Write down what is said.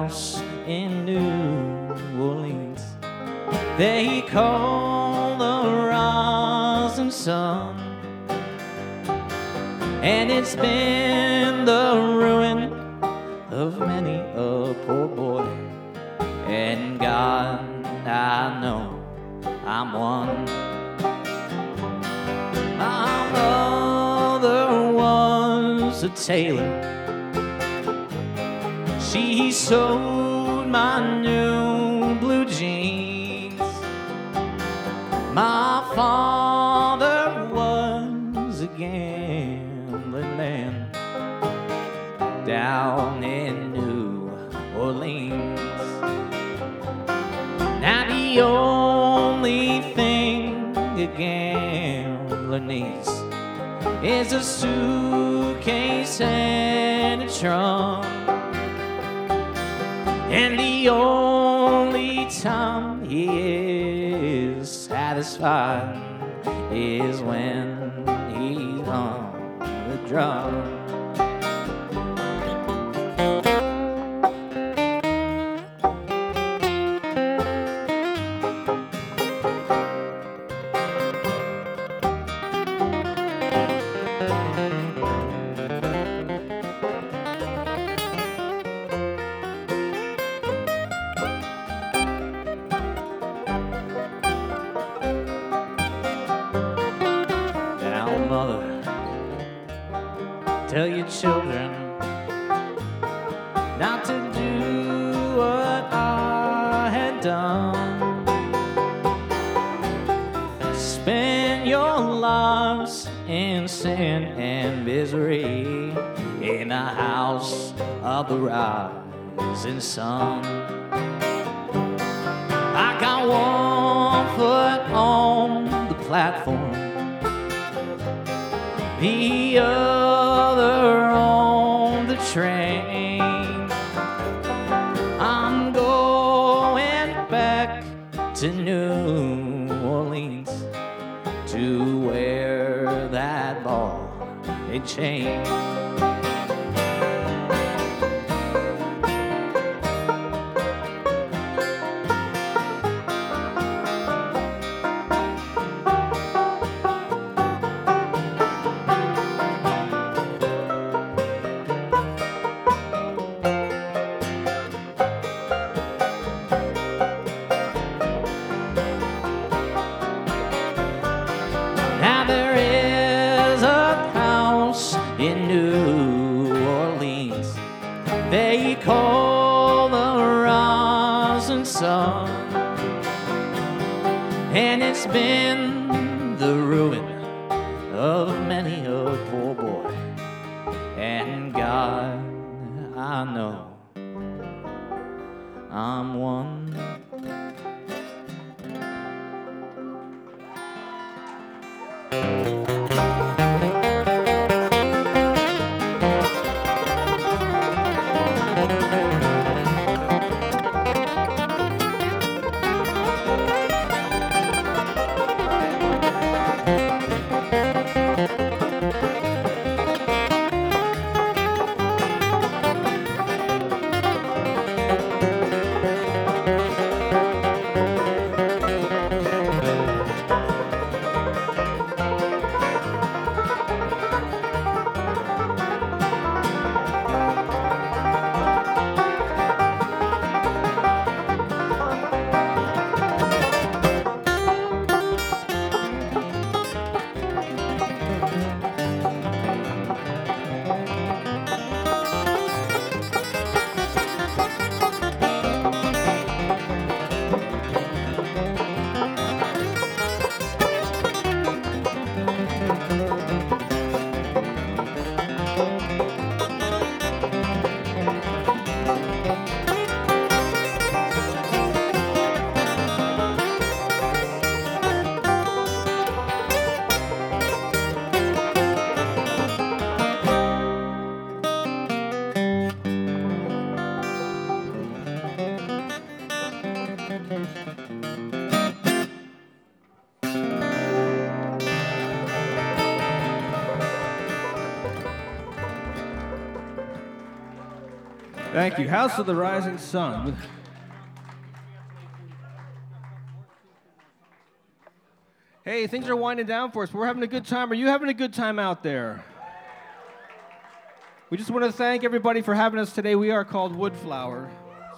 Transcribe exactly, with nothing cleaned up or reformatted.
house in New Orleans they call the rising sun, and it's been the ruin of many a poor boy. And God, I know I'm one. My mother was a tailor. She sewed my new blue jeans. My father was a gambling man down in New Orleans. Now the only thing a gambler needs is a suitcase and a trunk. And the only time he is satisfied is when he's on the drum. Tell your children not to do what I had done. Spend your lives in sin and misery in the house of the rising sun. I got one foot on the platform, the other on the train. I'm going back to New Orleans to wear that ball and chain. In New Orleans they call the rising sun, and it's been the ruin of many a poor boy. And God, I know I'm one. Thank you. House of the Rising Sun. Hey, things are winding down for us. We're having a good time. Are you having a good time out there? We just want to thank everybody for having us today. We are called Woodflower.